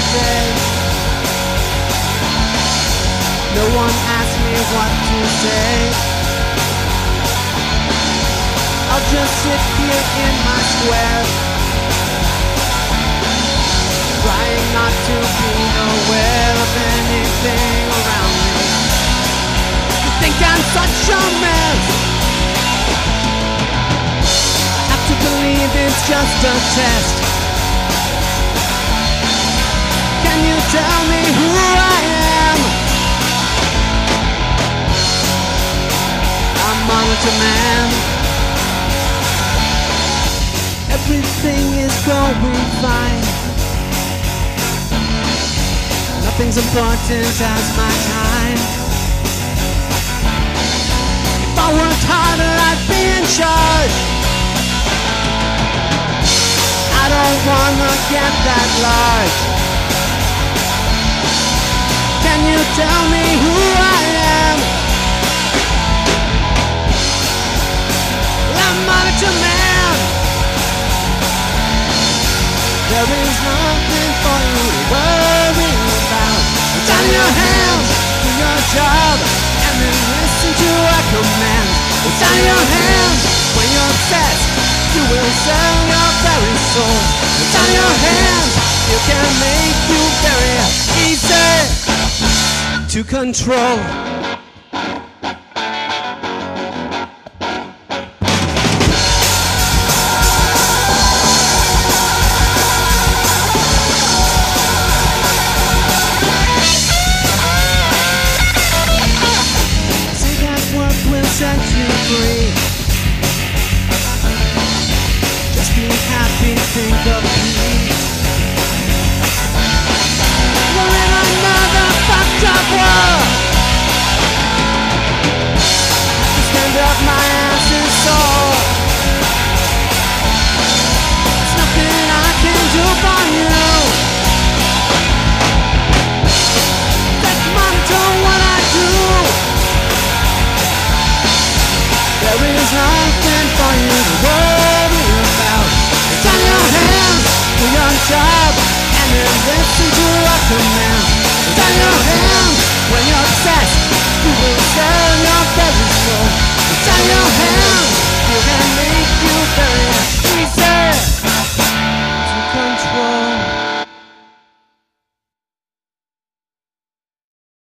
say. No one asked me what to say. I'll just sit here in my square, trying not to be aware of anything around me. You think I'm such a mess? Have to believe it's just a test. Can you tell me who I am? I'm Monitor Man. Everything is going fine. Nothing's important as my time. If I worked harder, I'd be in charge. I don't wanna get that large. Can you tell me who I am? I'm Monitor Man. There is nothing for you to worry about. It's on your hands, do your job, and then listen to a command. It's on your hands, when you're obsessed, you will sell your very soul. It's on your hands, you can make you very easy to control. Set you free. Just be happy, think of me. We're in another fucked up world. To stand up, my ass is sore. There's nothing I can do for you. Let's monitor what I do. There is nothing for you to worry about. It's on your hands, do your job, and then listen to a command. It's on your hands, when you're obsessed, you will sell your very soul. It's on your